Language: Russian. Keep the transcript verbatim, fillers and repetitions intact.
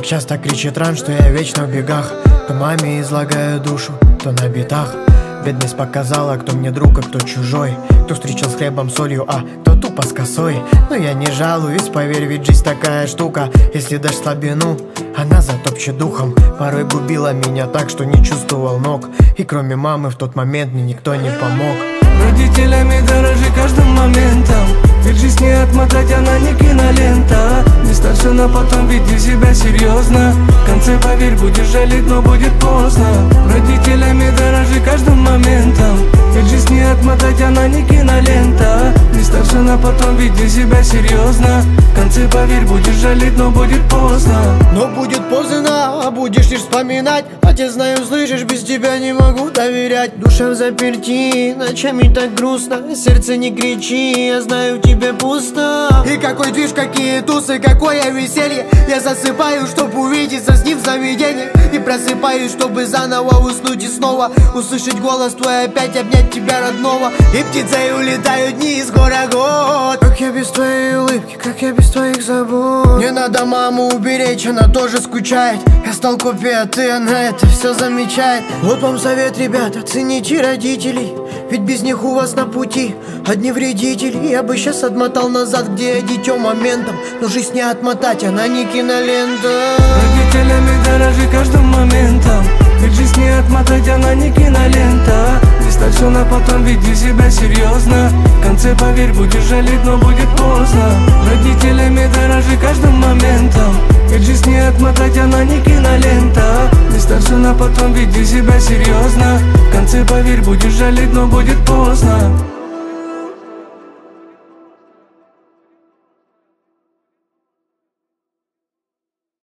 Часто кричит ран, что я вечно в бегах. То маме излагаю душу, то на битах. Бедность показала, кто мне друг, а кто чужой. Кто встречал с хлебом, солью, а кто тупо с косой. Но я не жалуюсь, поверь, ведь жизнь такая штука. Если дашь слабину, она затопчет духом. Порой губила меня так, что не чувствовал ног. И кроме мамы в тот момент мне никто не помог. Родителями дорожи каждым моментом, ведь жизнь не отмотать, она не кинолента. Не старше, но потом веди себя серьезно. В конце, поверь, будешь жалеть, но будет поздно. Родителями дорожи каждым моментом, ведь жизнь не отмотать, она не кинолента. Не старше, но потом веди себя серьезно. В конце, поверь, будешь жалеть, но будет поздно. Но будет поздно, а будешь лишь вспоминать. Отец, знаю, слышишь, без тебя не могу доверять. Душа в заперти, ночами так грустно. Сердце, не кричи, я знаю, тебе пусто. И какой движ, какие тусы, какое веселье. Я засыпаю, чтоб увидеться с ним в заведении. И просыпаюсь, чтобы заново уснуть и снова услышать голос твой, опять обнять тебя родного. И птицей улетают дни из гора год. Как я без твоей улыбки, как я без твоих забот. Не надо маму уберечь, она тоже скучает. Я стал копией, а ты, она это все замечает. Вот вам совет, ребята, цените родителей, ведь без них у вас на пути одни вредители. Я бы сейчас отмотал назад, где я дитё моментом. Но жизнь не отмотать, она не кинолента. Родителями дорожи каждым моментом, ведь жизнь не отмотать, она не кинолента. Не старше, но потом веди себя серьезно. В конце, поверь, будешь жалеть, но будет поздно. Родителями дорожи каждым моментом, ведь жизнь не отмотать, она не кинолента. Не старше, но потом веди себя серьезно. В конце, поверь, будешь жалеть, но будет поздно.